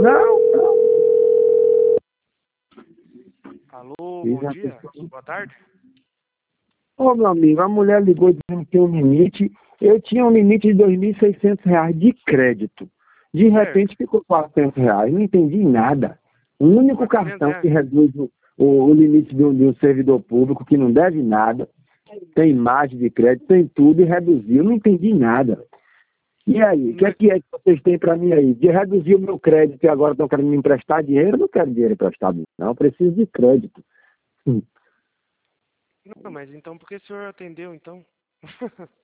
Não, não. Alô, bom dia, boa tarde. Ô, meu amigo, a mulher ligou dizendo que tem um limite. Eu tinha um limite de R$ 2.600 de crédito. De repente ficou R$ 400. Não entendi nada. O único cartão que reduz o limite de um servidor público, que não deve nada, tem imagem de crédito, tem tudo, e reduziu. Não entendi nada. E aí, o que é que vocês têm para mim aí? De reduzir o meu crédito e agora estão querendo me emprestar dinheiro? Eu não quero dinheiro emprestado, não. Eu preciso de crédito. Não, mas então por que o senhor atendeu, então?